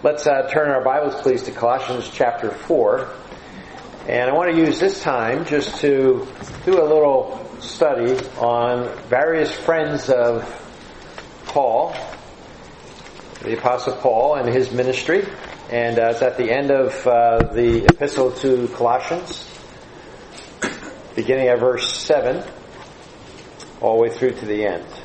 Let's turn our Bibles, please, to Colossians chapter 4. And I want to use this time just to do a little study on various friends of Paul, the Apostle Paul, and his ministry. And it's at the end of the epistle to Colossians, beginning at verse 7, all the way through to the end.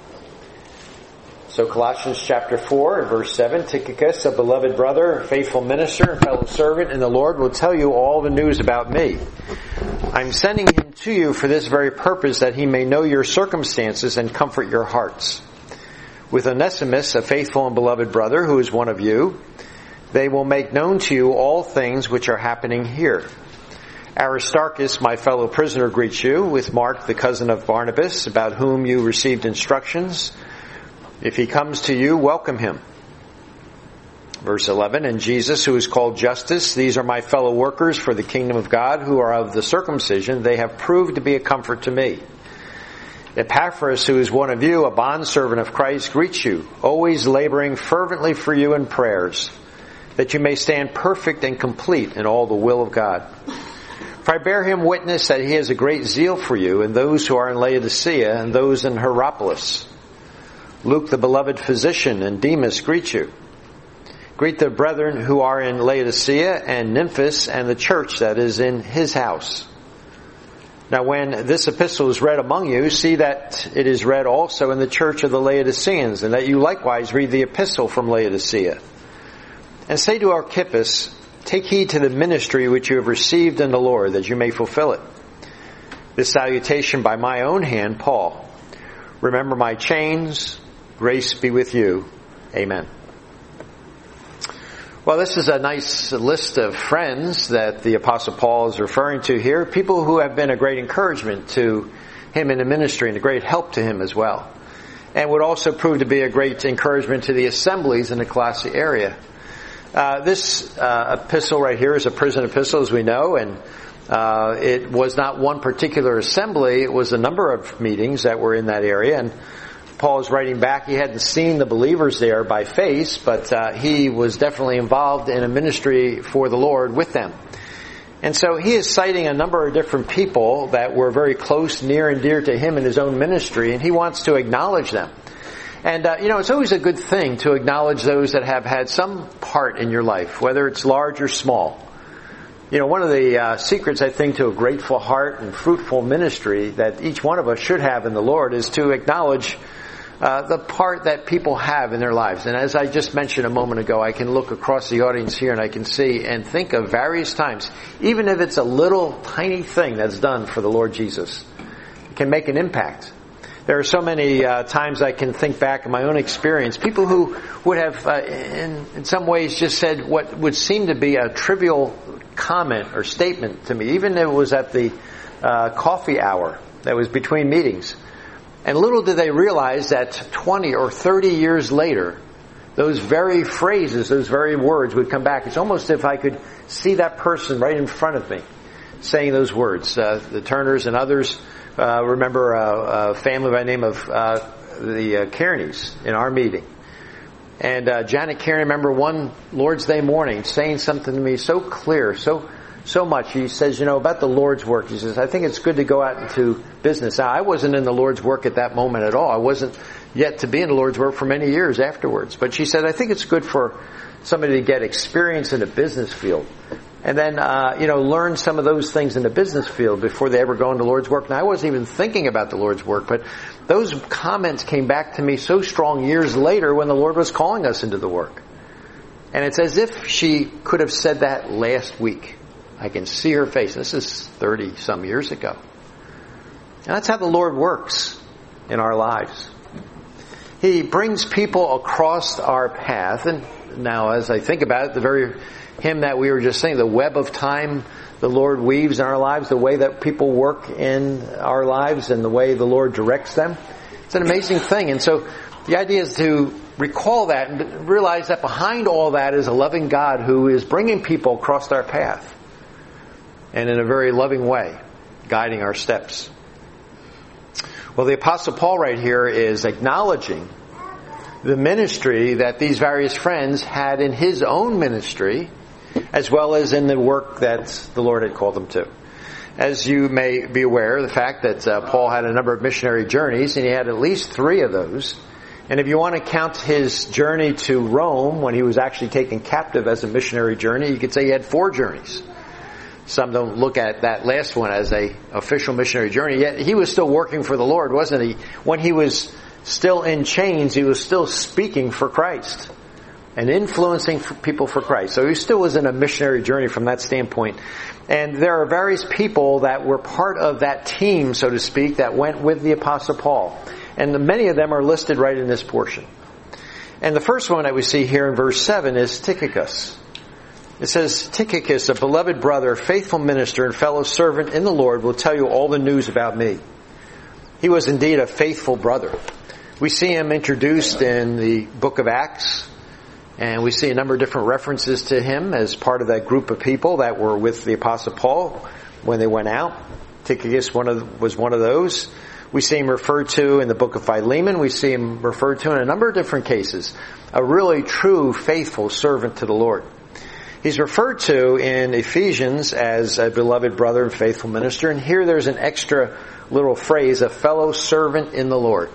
So Colossians chapter 4 and verse 7, Tychicus, a beloved brother, faithful minister, and fellow servant in the Lord, will tell you all the news about me. I'm sending him to you for this very purpose, that he may know your circumstances and comfort your hearts. With Onesimus, a faithful and beloved brother, who is one of you, they will make known to you all things which are happening here. Aristarchus, my fellow prisoner, greets you, with Mark, the cousin of Barnabas, about whom you received instructions. If he comes to you, welcome him. Verse 11, and Jesus, who is called Justus, these are my fellow workers for the kingdom of God, who are of the circumcision. They have proved to be a comfort to me. Epaphras, who is one of you, a bondservant of Christ, greets you, always laboring fervently for you in prayers, that you may stand perfect and complete in all the will of God. For I bear him witness that he has a great zeal for you, and those who are in Laodicea, and those in Hierapolis. Luke, the beloved physician, and Demas greet you. Greet the brethren who are in Laodicea and Nymphas and the church that is in his house. Now when this epistle is read among you, see that it is read also in the church of the Laodiceans, and that you likewise read the epistle from Laodicea. And say to Archippus, take heed to the ministry which you have received in the Lord, that you may fulfill it. This salutation by my own hand, Paul. Remember my chains. Grace be with you. Amen. Well, this is a nice list of friends that the Apostle Paul is referring to here. People who have been a great encouragement to him in the ministry and a great help to him as well. And would also prove to be a great encouragement to the assemblies in the Colossae area. This epistle right here is a prison epistle, as we know, and it was not one particular assembly. It was a number of meetings that were in that area, and Paul is writing back. He hadn't seen the believers there by face, but he was definitely involved in a ministry for the Lord with them. And so he is citing a number of different people that were very close, near and dear to him in his own ministry, and he wants to acknowledge them. And, it's always a good thing to acknowledge those that have had some part in your life, whether it's large or small. One of the secrets, I think, to a grateful heart and fruitful ministry that each one of us should have in the Lord is to acknowledge the part that people have in their lives. And as I just mentioned a moment ago, I can look across the audience here and I can see and think of various times, even if it's a little tiny thing that's done for the Lord Jesus, it can make an impact. There are so many times I can think back in my own experience, people who would have in some ways just said what would seem to be a trivial comment or statement to me, even if it was at the coffee hour that was between meetings. And little did they realize that 20 or 30 years later, those very phrases, those very words would come back. It's almost as if I could see that person right in front of me saying those words. The Turners and others remember a family by the name of the Kearneys in our meeting. And Janet Kearney, remember one Lord's Day morning saying something to me so clear, so much. He says, about the Lord's work. He says, I think it's good to go out into business. Now, I wasn't in the Lord's work at that moment at all. I wasn't yet to be in the Lord's work for many years afterwards. But she said, I think it's good for somebody to get experience in the business field. And then, learn some of those things in the business field before they ever go into the Lord's work. Now, I wasn't even thinking about the Lord's work, but those comments came back to me so strong years later when the Lord was calling us into the work. And it's as if she could have said that last week. I can see her face. This is 30-some years ago. And that's how the Lord works in our lives. He brings people across our path. And now as I think about it, the very hymn that we were just saying, the web of time the Lord weaves in our lives, the way that people work in our lives and the way the Lord directs them. It's an amazing thing. And so the idea is to recall that and realize that behind all that is a loving God who is bringing people across our path. And in a very loving way, guiding our steps. Well, the Apostle Paul right here is acknowledging the ministry that these various friends had in his own ministry, as well as in the work that the Lord had called them to. As you may be aware, the fact that Paul had a number of missionary journeys, and he had at least 3 of those. And if you want to count his journey to Rome, when he was actually taken captive as a missionary journey, you could say he had 4 journeys. Some don't look at that last one as a official missionary journey, yet he was still working for the Lord, wasn't he? When he was still in chains, he was still speaking for Christ and influencing people for Christ. So he still was in a missionary journey from that standpoint. And there are various people that were part of that team, so to speak, that went with the Apostle Paul. And many of them are listed right in this portion. And the first one that we see here in verse 7 is Tychicus. It says, Tychicus, a beloved brother, faithful minister, and fellow servant in the Lord, will tell you all the news about me. He was indeed a faithful brother. We see him introduced in the book of Acts, and we see a number of different references to him as part of that group of people that were with the Apostle Paul when they went out. Tychicus was one of those. We see him referred to in the book of Philemon. We see him referred to in a number of different cases. A really true, faithful servant to the Lord. He's referred to in Ephesians as a beloved brother and faithful minister. And here there's an extra little phrase, a fellow servant in the Lord.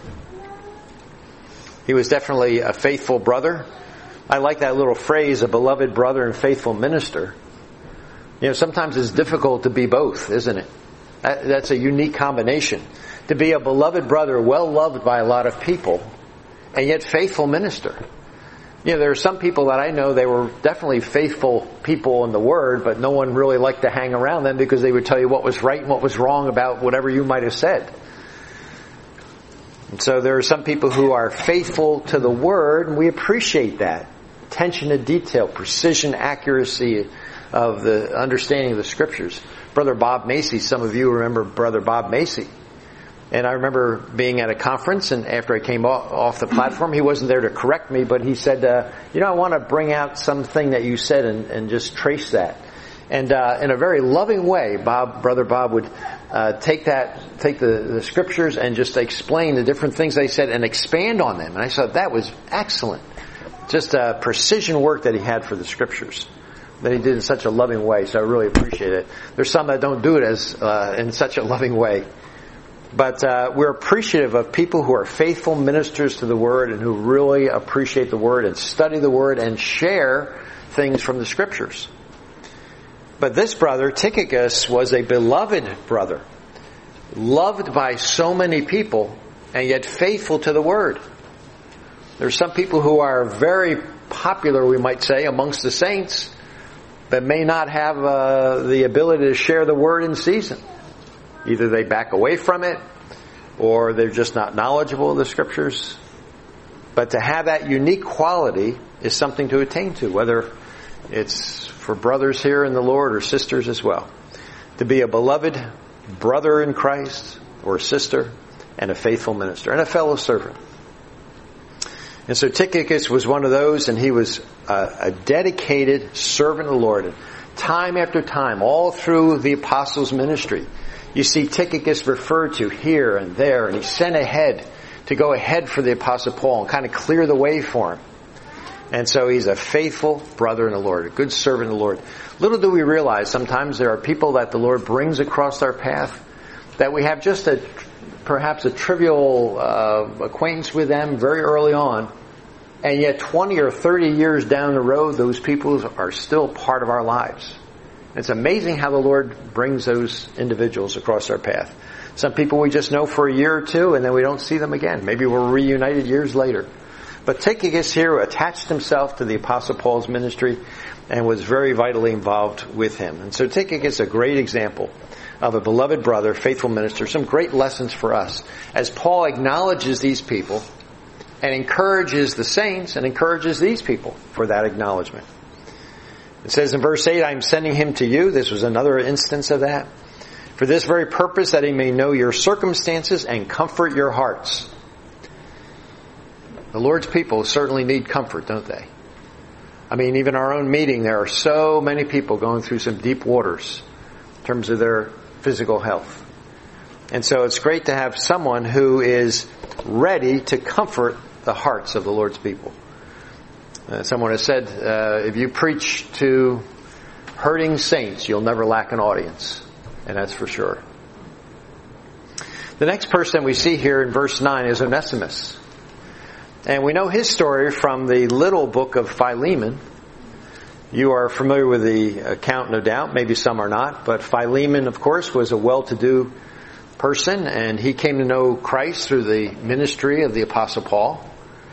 He was definitely a faithful brother. I like that little phrase, a beloved brother and faithful minister. You know, sometimes it's difficult to be both, isn't it? That's a unique combination. To be a beloved brother, well loved by a lot of people, and yet faithful minister. You know, there are some people that I know, they were definitely faithful people in the Word, but no one really liked to hang around them because they would tell you what was right and what was wrong about whatever you might have said. And so there are some people who are faithful to the Word, and we appreciate that. Attention to detail, precision, accuracy of the understanding of the Scriptures. Brother Bob Macy, some of you remember Brother Bob Macy. And I remember being at a conference, and after I came off the platform, he wasn't there to correct me, but he said, I want to bring out something that you said and just trace that. And in a very loving way, Brother Bob would take the Scriptures and just explain the different things they said and expand on them. And I thought that was excellent. Just precision work that he had for the Scriptures. That he did in such a loving way, so I really appreciate it. There's some that don't do it as in such a loving way. But we're appreciative of people who are faithful ministers to the Word and who really appreciate the Word and study the Word and share things from the Scriptures. But this brother, Tychicus, was a beloved brother, loved by so many people, and yet faithful to the Word. There's some people who are very popular, we might say, amongst the saints, but may not have the ability to share the Word in season. Either they back away from it, or they're just not knowledgeable of the Scriptures. But to have that unique quality is something to attain to, whether it's for brothers here in the Lord or sisters as well. To be a beloved brother in Christ or sister and a faithful minister and a fellow servant. And so Tychicus was one of those, and he was a dedicated servant of the Lord. And time after time, all through the apostles' ministry, you see Tychicus referred to here and there, and he's sent ahead to go ahead for the Apostle Paul and kind of clear the way for him. And so he's a faithful brother in the Lord, a good servant in the Lord. Little do we realize, sometimes there are people that the Lord brings across our path that we have just perhaps a trivial acquaintance with them very early on, and yet 20 or 30 years down the road, those people are still part of our lives. It's amazing how the Lord brings those individuals across our path. Some people we just know for a year or two, and then we don't see them again. Maybe we're reunited years later. But Tychicus here attached himself to the Apostle Paul's ministry and was very vitally involved with him. And so Tychicus is a great example of a beloved brother, faithful minister. Some great lessons for us as Paul acknowledges these people and encourages the saints and encourages these people for that acknowledgement. It says in verse 8, I am sending him to you. This was another instance of that. For this very purpose, that he may know your circumstances and comfort your hearts. The Lord's people certainly need comfort, don't they? I mean, even our own meeting, there are so many people going through some deep waters in terms of their physical health. And so it's great to have someone who is ready to comfort the hearts of the Lord's people. Someone has said, if you preach to hurting saints, you'll never lack an audience. And that's for sure. The next person we see here in verse 9 is Onesimus. And we know his story from the little book of Philemon. You are familiar with the account, no doubt. Maybe some are not. But Philemon, of course, was a well-to-do person, and he came to know Christ through the ministry of the Apostle Paul.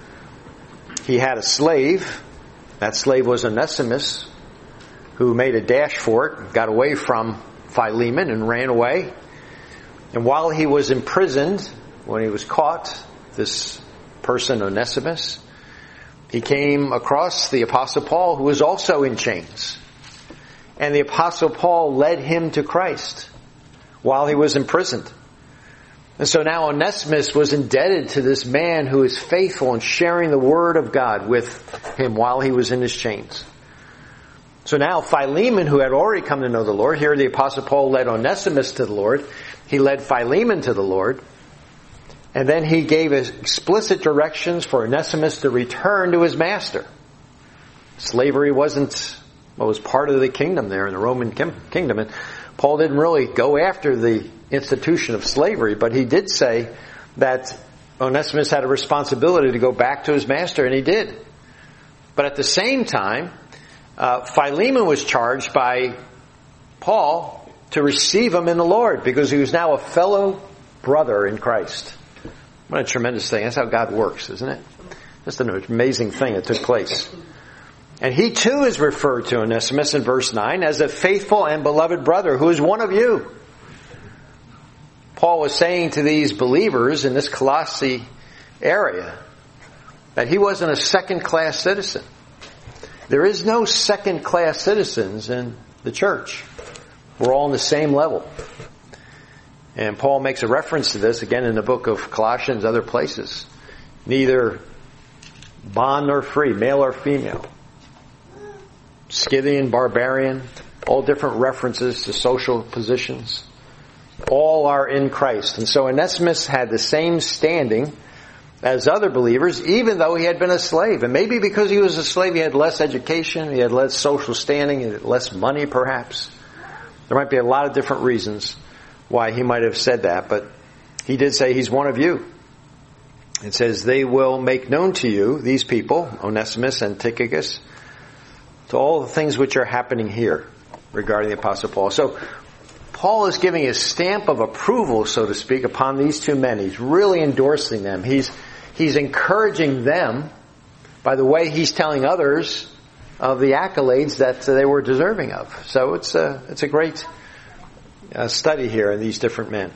He had a slave. That slave was Onesimus, who made a dash for it, got away from Philemon and ran away. And while he was imprisoned, when he was caught, this person, Onesimus, he came across the Apostle Paul, who was also in chains. And the Apostle Paul led him to Christ while he was imprisoned. And so now Onesimus was indebted to this man who is faithful in sharing the Word of God with him while he was in his chains. So now Philemon, who had already come to know the Lord, here the Apostle Paul led Onesimus to the Lord. He led Philemon to the Lord. And then he gave explicit directions for Onesimus to return to his master. Slavery wasn't what was part of the kingdom there in the Roman kingdom. And Paul didn't really go after the institution of slavery, but he did say that Onesimus had a responsibility to go back to his master, and he did. But at the same time, Philemon was charged by Paul to receive him in the Lord, because he was now a fellow brother in Christ. What a tremendous thing. That's how God works, isn't it? Just an amazing thing that took place. And he too is referred to, Onesimus, in verse 9, as a faithful and beloved brother who is one of you. Paul was saying to these believers in this Colossae area that he wasn't a second-class citizen. There is no second-class citizens in the church. We're all on the same level. And Paul makes a reference to this again in the book of Colossians, other places. Neither bond nor free, male or female, Scythian, barbarian, all different references to social positions. All are in Christ. And so Onesimus had the same standing as other believers, even though he had been a slave. And maybe because he was a slave, he had less education, he had less social standing, he had less money perhaps. There might be a lot of different reasons why he might have said that, but he did say he's one of you. It says, they will make known to you, these people, Onesimus and Tychicus, to all the things which are happening here regarding the Apostle Paul. So Paul is giving a stamp of approval, so to speak, upon these two men. He's really endorsing them. He's encouraging them by the way he's telling others of the accolades that they were deserving of. So it's a great study here in these different men.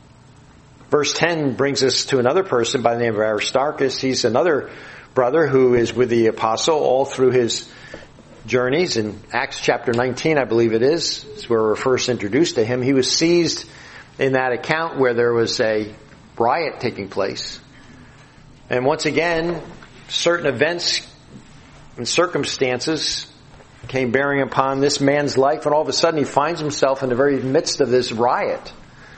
Verse 10 brings us to another person by the name of Aristarchus. He's another brother who is with the apostle all through his journeys. In Acts chapter 19, I believe it is where we're first introduced to him. He was seized in that account where there was a riot taking place. And once again, certain events and circumstances came bearing upon this man's life, and all of a sudden he finds himself in the very midst of this riot.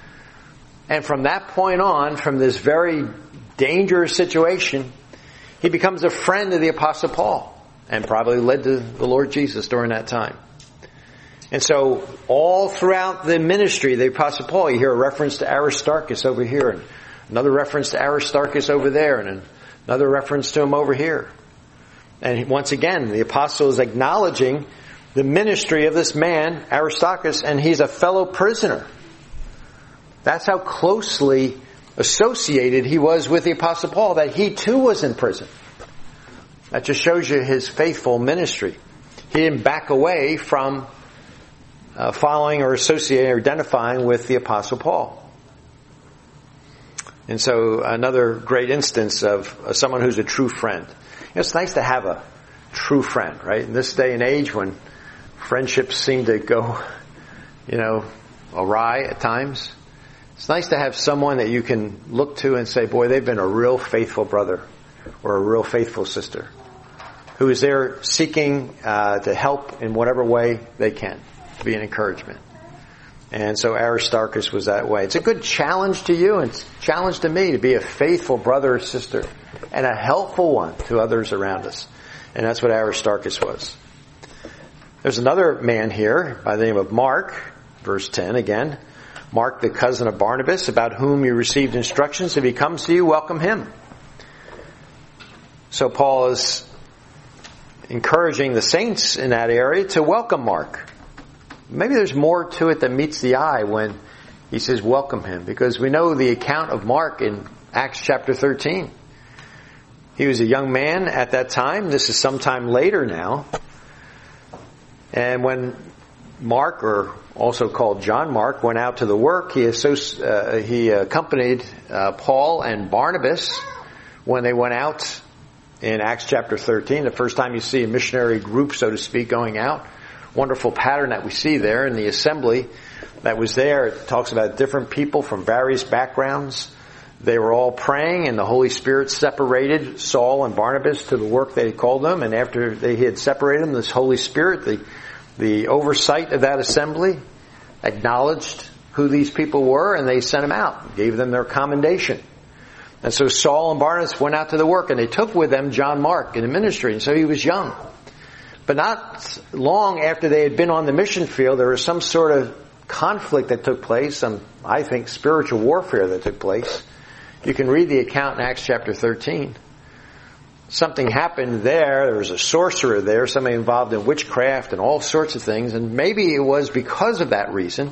And from that point on, from this very dangerous situation, he becomes a friend of the Apostle Paul, and probably led to the Lord Jesus during that time. And so all throughout the ministry of the Apostle Paul, you hear a reference to Aristarchus over here, and another reference to Aristarchus over there, and another reference to him over here. And once again, the apostle is acknowledging the ministry of this man, Aristarchus, and he's a fellow prisoner. That's how closely associated he was with the Apostle Paul, that he too was in prison. That just shows you his faithful ministry. He didn't back away from following or associating or identifying with the Apostle Paul. And so another great instance of someone who's a true friend. It's nice to have a true friend, right? In this day and age when friendships seem to go, awry at times. It's nice to have someone that you can look to and say, boy, they've been a real faithful brother or a real faithful sister who is there seeking to help in whatever way they can, to be an encouragement. And so Aristarchus was that way. It's a good challenge to you and it's a challenge to me to be a faithful brother or sister and a helpful one to others around us. And that's what Aristarchus was. There's another man here by the name of Mark, verse 10 again. Mark, the cousin of Barnabas, about whom you received instructions. If he comes to you, welcome him. So Paul is encouraging the saints in that area to welcome Mark. Maybe there's more to it than meets the eye when he says welcome him, because we know the account of Mark in Acts chapter 13. He was a young man at that time. This is sometime later now. And when Mark, or also called John Mark, went out to the work, he accompanied Paul and Barnabas when they went out in Acts chapter 13. The first time you see a missionary group, so to speak, going out. Wonderful pattern that we see there in the assembly that was there. It talks about different people from various backgrounds. They were all praying, and the Holy Spirit separated Saul and Barnabas to the work that he called them. And after they had separated them, this Holy Spirit, the oversight of that assembly, acknowledged who these people were, and they sent them out, gave them their commendation. And so Saul and Barnabas went out to the work, and they took with them John Mark in the ministry. And so he was young. But not long after they had been on the mission field, there was some sort of conflict that took place, some, I think, spiritual warfare that took place. You can read the account in Acts chapter 13. Something happened there. There was a sorcerer there, somebody involved in witchcraft and all sorts of things. And maybe it was because of that reason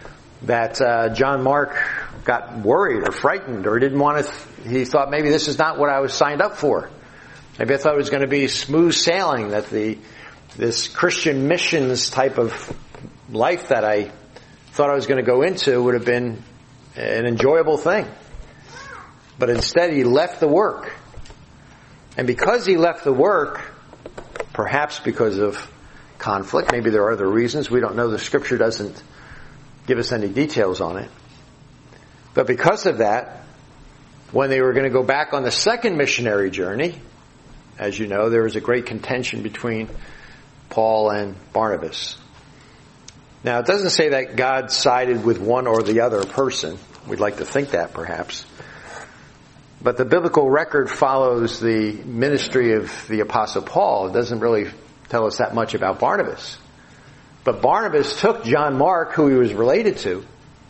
that John Mark got worried or frightened or didn't want to. He thought, maybe this is not what I was signed up for. Maybe I thought it was going to be smooth sailing, that this Christian missions type of life that I thought I was going to go into would have been an enjoyable thing. But instead he left the work. And because he left the work, perhaps because of conflict, maybe there are other reasons, we don't know, the scripture doesn't give us any details on it. But because of that, when they were going to go back on the second missionary journey, as you know, there was a great contention between Paul and Barnabas. Now, it doesn't say that God sided with one or the other person. We'd like to think that, perhaps. But the biblical record follows the ministry of the Apostle Paul. It doesn't really tell us that much about Barnabas. But Barnabas took John Mark, who he was related to,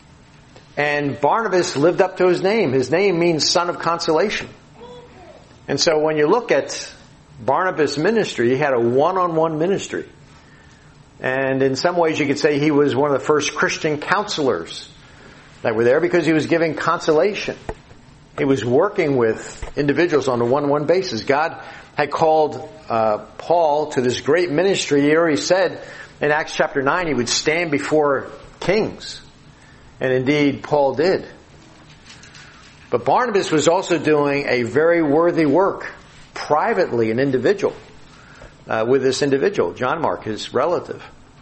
and Barnabas lived up to his name. His name means son of consolation. And so when you look at Barnabas' ministry, he had a one-on-one ministry. And in some ways you could say he was one of the first Christian counselors that were there, because he was giving consolation. He was working with individuals on a one-on-one basis. God had called Paul to this great ministry. He already said in Acts chapter 9 he would stand before kings. And indeed, Paul did. But Barnabas was also doing a very worthy work privately, an individual, with this individual, John Mark, his relative.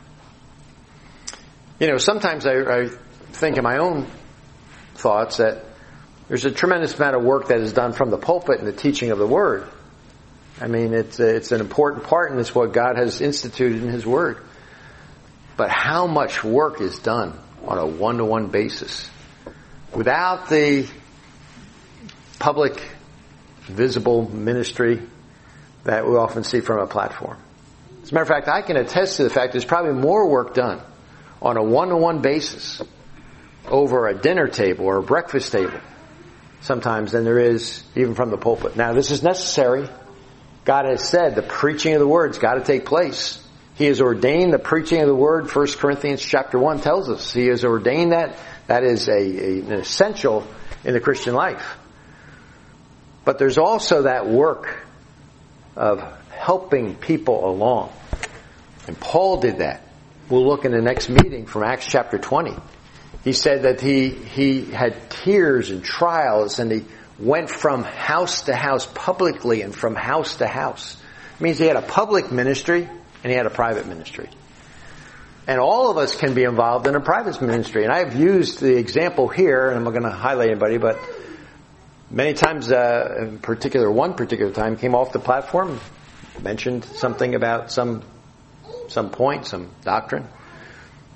You know, sometimes I think in my own thoughts that there's a tremendous amount of work that is done from the pulpit in the teaching of the Word. I mean, it's an important part, and it's what God has instituted in His Word. But how much work is done on a one-to-one basis without the public, visible ministry that we often see from a platform? As a matter of fact, I can attest to the fact there's probably more work done on a one-to-one basis over a dinner table or a breakfast table sometimes than there is even from the pulpit. Now, this is necessary. God has said the preaching of the Word's got to take place. He has ordained the preaching of the Word. 1 Corinthians chapter 1 tells us He has ordained that. That is an essential in the Christian life. But there's also that work of helping people along. And Paul did that. We'll look in the next meeting from Acts chapter 20. He said that he had tears and trials, and he went from house to house publicly and from house to house. It means he had a public ministry and he had a private ministry. And all of us can be involved in a private ministry. And I've used the example here, and I'm not going to highlight anybody, but many times, in particular, one particular time, came off the platform, mentioned something about some point, some doctrine.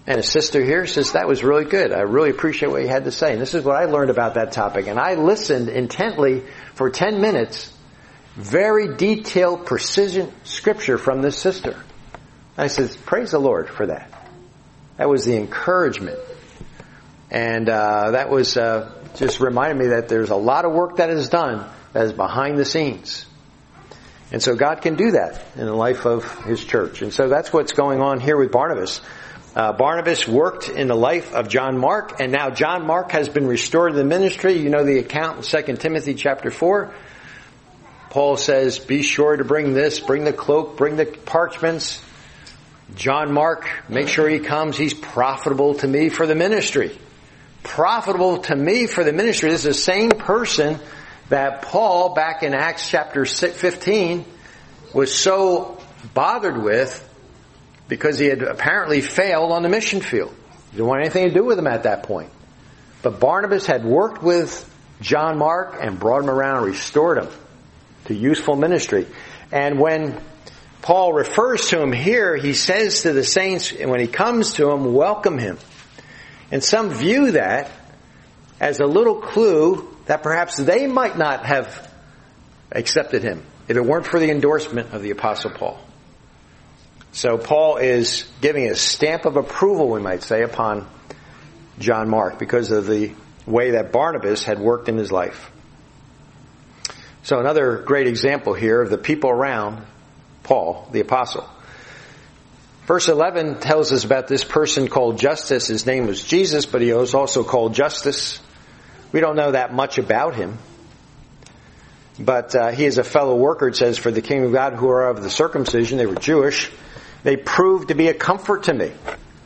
And a sister here says, that was really good. I really appreciate what you had to say. And this is what I learned about that topic. And I listened intently for 10 minutes, very detailed, precision scripture from this sister. I said, praise the Lord for that. That was the encouragement. And that was just reminded me that there's a lot of work that is done that is behind the scenes. And so God can do that in the life of His church. And so that's what's going on here with Barnabas. Barnabas worked in the life of John Mark, and now John Mark has been restored to the ministry. You know the account in 2 Timothy chapter 4. Paul says, be sure to bring this, bring the cloak, bring the parchments. John Mark, make sure he comes. He's profitable to me for the ministry. Profitable to me for the ministry. This is the same person that Paul, back in Acts chapter 15, was so bothered with because he had apparently failed on the mission field. He didn't want anything to do with him at that point. But Barnabas had worked with John Mark and brought him around and restored him to useful ministry. And when Paul refers to him here, he says to the saints, when he comes to them, welcome him. And some view that as a little clue that perhaps they might not have accepted him if it weren't for the endorsement of the Apostle Paul. So Paul is giving a stamp of approval, we might say, upon John Mark because of the way that Barnabas had worked in his life. So another great example here of the people around Paul, the apostle. Verse 11 tells us about this person called Justus. His name was Jesus, but he was also called Justus. We don't know that much about him. But he is a fellow worker, it says, for the kingdom of God who are of the circumcision. They were Jewish. They proved to be a comfort to me.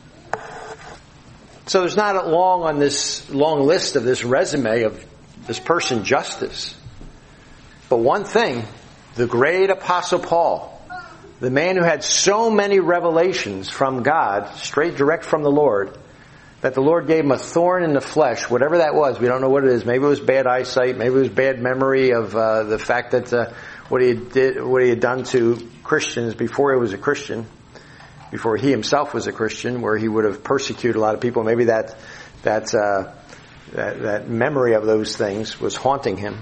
So there's not a long list of this resume of this person, Justus. But one thing, the great Apostle Paul, the man who had so many revelations from God, straight direct from the Lord, that the Lord gave him a thorn in the flesh, whatever that was. We don't know what it is. Maybe it was bad eyesight. Maybe it was bad memory of the fact that what he had done to Christians before he was a Christian, before he himself was a Christian, where he would have persecuted a lot of people. Maybe that memory of those things was haunting him.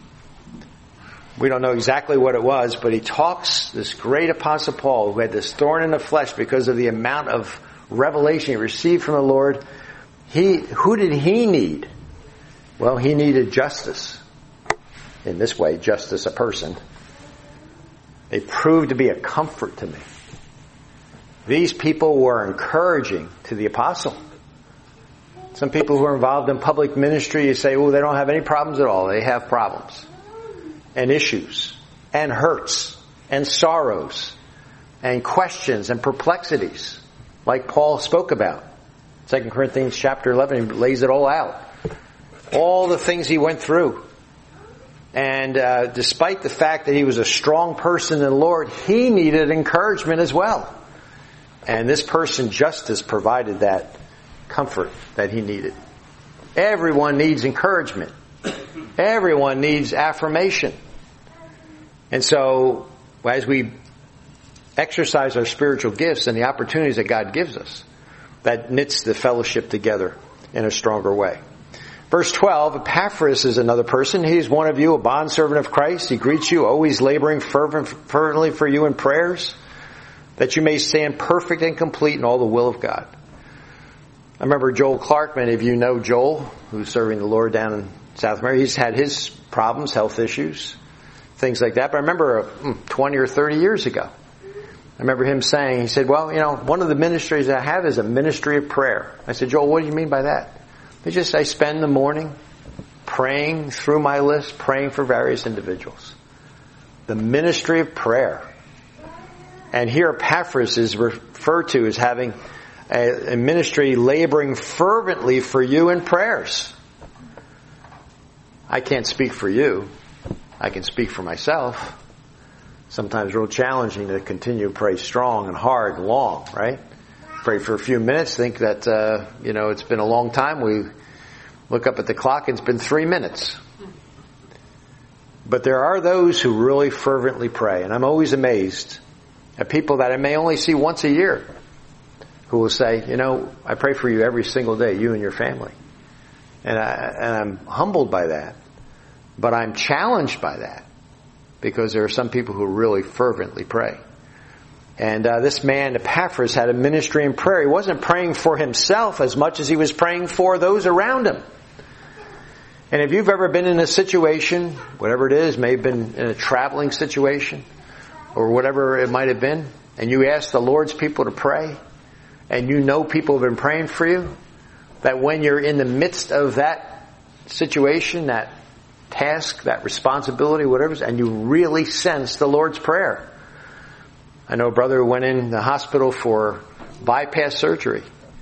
We don't know exactly what it was, but he talks, this great Apostle Paul, who had this thorn in the flesh because of the amount of revelation he received from the Lord. Who did he need? Well, he needed Justus. In this way, Justus, a person. They proved to be a comfort to me. These people were encouraging to the apostle. Some people who are involved in public ministry, you say, oh, they don't have any problems at all. They have problems. And issues, and hurts, and sorrows, and questions, and perplexities, like Paul spoke about. 2 Corinthians chapter 11, he lays it all out. All the things he went through. And despite the fact that he was a strong person in the Lord, he needed encouragement as well. And this person, Justus, provided that comfort that he needed. Everyone needs encouragement. Everyone needs affirmation. And so, as we exercise our spiritual gifts and the opportunities that God gives us, that knits the fellowship together in a stronger way. Verse 12, Epaphras is another person. He's one of you, a bondservant of Christ. He greets you, always laboring fervently for you in prayers, that you may stand perfect and complete in all the will of God. I remember Joel Clark. Many of you know Joel, who's serving the Lord down in South America. He's had his problems, health issues, things like that. But I remember 20 or 30 years ago, I remember him saying, he said, well, one of the ministries I have is a ministry of prayer. I said, Joel, what do you mean by that? I spend the morning praying through my list, praying for various individuals. The ministry of prayer. And here Epaphras is referred to as having a ministry laboring fervently for you in prayers. I can't speak for you. I can speak for myself. Sometimes real challenging to continue to pray strong and hard and long, right? Pray for a few minutes, think that, it's been a long time. We look up at the clock and it's been 3 minutes. But there are those who really fervently pray. And I'm always amazed at people that I may only see once a year, who will say, I pray for you every single day, you and your family. And I'm humbled by that. But I'm challenged by that. Because there are some people who really fervently pray. And this man, Epaphras, had a ministry in prayer. He wasn't praying for himself as much as he was praying for those around him. And if you've ever been in a situation, whatever it is, may have been in a traveling situation, or whatever it might have been, and you ask the Lord's people to pray, and people have been praying for you, that when you're in the midst of that situation, that task, that responsibility, whatever, and you really sense the Lord's Prayer. I know a brother who went in the hospital for bypass surgery,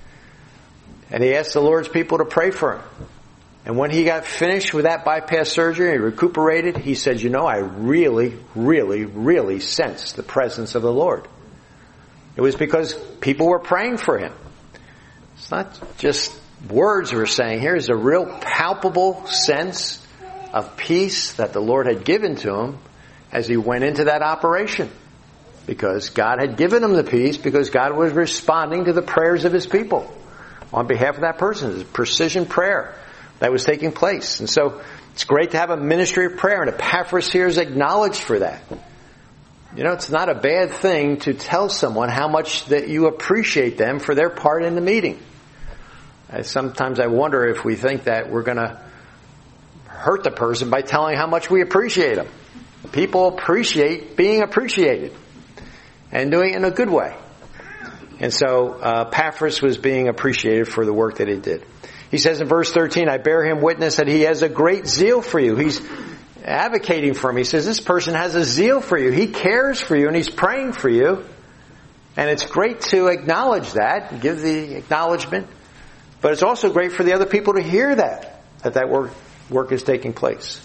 and he asked the Lord's people to pray for him. And when he got finished with that bypass surgery, he recuperated, he said, I really, really, really sensed the presence of the Lord. It was because people were praying for him. It's not just words we're saying here. It's a real palpable sense of peace that the Lord had given to him as he went into that operation. Because God had given him the peace, because God was responding to the prayers of his people on behalf of that person. It was precision prayer that was taking place. And so it's great to have a ministry of prayer, and Epaphras here is acknowledged for that. It's not a bad thing to tell someone how much that you appreciate them for their part in the meeting. Sometimes I wonder if we think that we're going to hurt the person by telling how much we appreciate them. People appreciate being appreciated and doing it in a good way. And so Epaphras was being appreciated for the work that he did. He says in verse 13, I bear him witness that he has a great zeal for you. He's advocating for him. He says this person has a zeal for you. He cares for you and he's praying for you. And it's great to acknowledge that, give the acknowledgement. But it's also great for the other people to hear that work is taking place.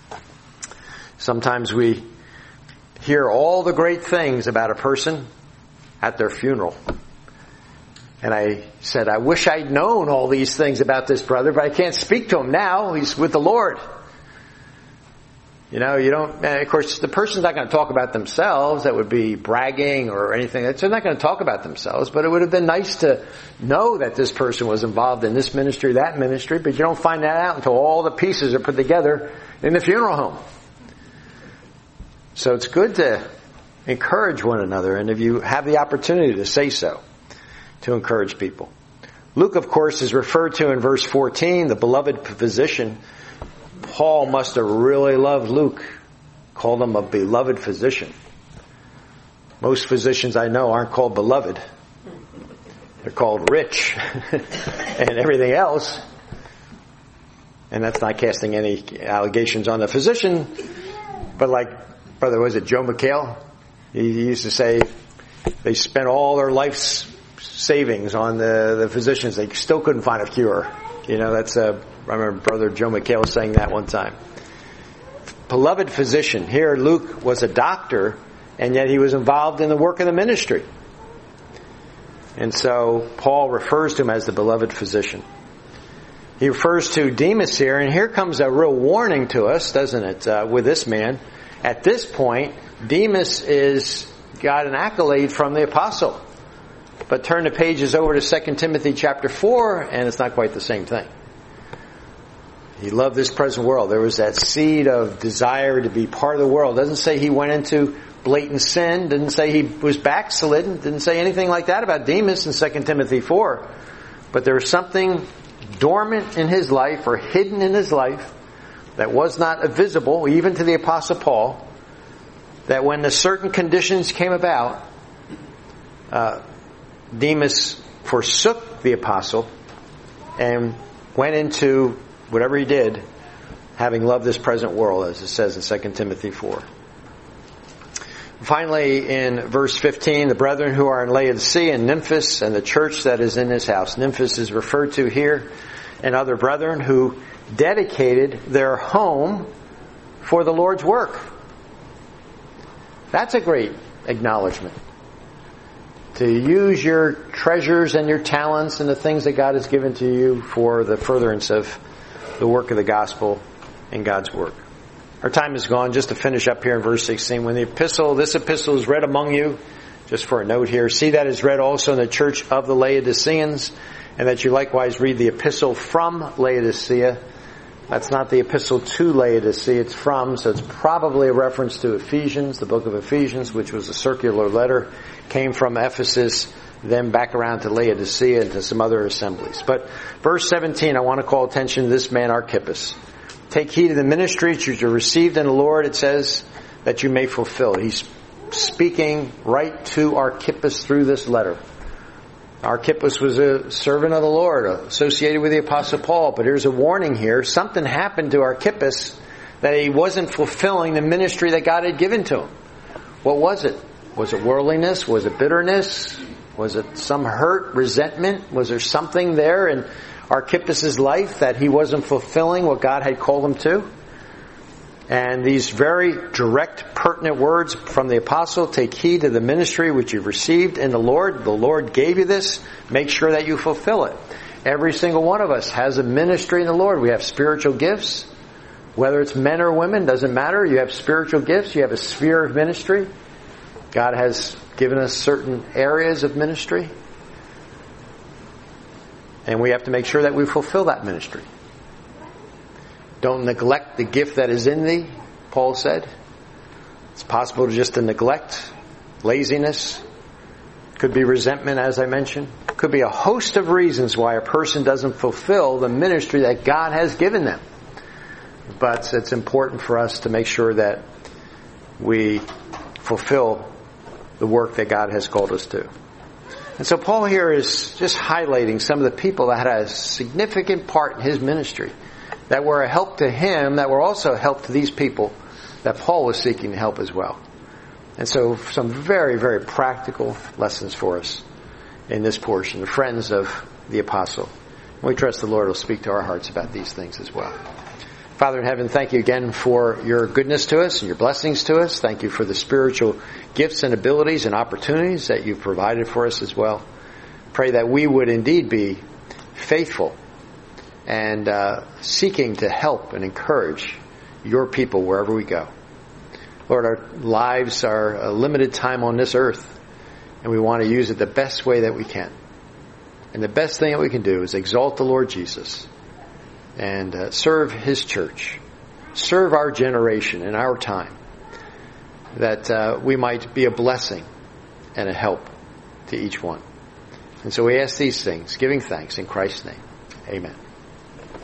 Sometimes we hear all the great things about a person at their funeral. And I said, I wish I'd known all these things about this brother, but I can't speak to him now. He's with the Lord. You don't, and of course, the person's not going to talk about themselves. That would be bragging or anything. They're not going to talk about themselves, but it would have been nice to know that this person was involved in this ministry, that ministry, but you don't find that out until all the pieces are put together in the funeral home. So it's good to encourage one another, and if you have the opportunity to say so, to encourage people. Luke, of course, is referred to in verse 14, the beloved physician. Paul must have really loved Luke, called him a beloved physician. Most physicians I know aren't called beloved. They're called rich and everything else. And that's not casting any allegations on the physician, but like, brother, was it Joe McHale? He used to say they spent all their life's savings on the physicians. They still couldn't find a cure. I remember Brother Joe McHale saying that one time. Beloved physician. Here Luke was a doctor, and yet he was involved in the work of the ministry. And so Paul refers to him as the beloved physician. He refers to Demas here, and here comes a real warning to us, doesn't it, with this man. At this point, Demas got an accolade from the apostle. But turn the pages over to 2 Timothy chapter 4, and it's not quite the same thing. He loved this present world. There was that seed of desire to be part of the world. It doesn't say he went into blatant sin. Didn't say he was backslidden. Didn't say anything like that about Demas in 2 Timothy 4. But there was something dormant in his life or hidden in his life that was not visible, even to the Apostle Paul, that when the certain conditions came about, Demas forsook the apostle and went into whatever he did, having loved this present world, as it says in 2 Timothy 4. Finally, in verse 15, the brethren who are in Laodicea and Nymphas and the church that is in his house. Nymphas is referred to here, and other brethren who dedicated their home for the Lord's work. That's a great acknowledgement. To use your treasures and your talents and the things that God has given to you for the furtherance of the work of the gospel and God's work. Our time is gone. Just to finish up here in verse 16. When this epistle is read among you, Just for a note here, see that is read also in the church of the Laodiceans, and that you likewise read the epistle from Laodicea. That's not the epistle to Laodicea, it's from, so it's probably a reference to Ephesians, the book of Ephesians, which was a circular letter, came from Ephesus, then back around to Laodicea and to some other assemblies. But verse 17, I want to call attention to this man Archippus. Take heed of the ministry which you received in the Lord, it says, that you may fulfill. He's speaking right to Archippus through this letter. Archippus was a servant of the Lord, associated with the Apostle Paul. But here's a warning here. Something happened to Archippus that he wasn't fulfilling the ministry that God had given to him. What was it? Was it worldliness? Was it bitterness? Was it some hurt, resentment? Was there something there in Archippus' life that he wasn't fulfilling what God had called him to? And these very direct, pertinent words from the apostle, take heed to the ministry which you've received in the Lord. The Lord gave you this. Make sure that you fulfill it. Every single one of us has a ministry in the Lord. We have spiritual gifts. Whether it's men or women, doesn't matter. You have spiritual gifts. You have a sphere of ministry. God has given us certain areas of ministry. And we have to make sure that we fulfill that ministry. Don't neglect the gift that is in thee, Paul said. It's possible to neglect, laziness. Could be resentment, as I mentioned. Could be a host of reasons why a person doesn't fulfill the ministry that God has given them. But it's important for us to make sure that we fulfill the work that God has called us to. And so Paul here is just highlighting some of the people that had a significant part in his ministry, that were a help to him, that were also a help to these people that Paul was seeking to help as well. And so some very, very practical lessons for us in this portion, the friends of the apostle. And we trust the Lord will speak to our hearts about these things as well. Father in heaven, thank you again for your goodness to us and your blessings to us. Thank you for the spiritual gifts and abilities and opportunities that you've provided for us as well. Pray that we would indeed be faithful and seeking to help and encourage your people wherever we go. Lord, our lives are a limited time on this earth, and we want to use it the best way that we can. And the best thing that we can do is exalt the Lord Jesus and serve His church, serve our generation and our time, that we might be a blessing and a help to each one. And so we ask these things, giving thanks in Christ's name. Amen.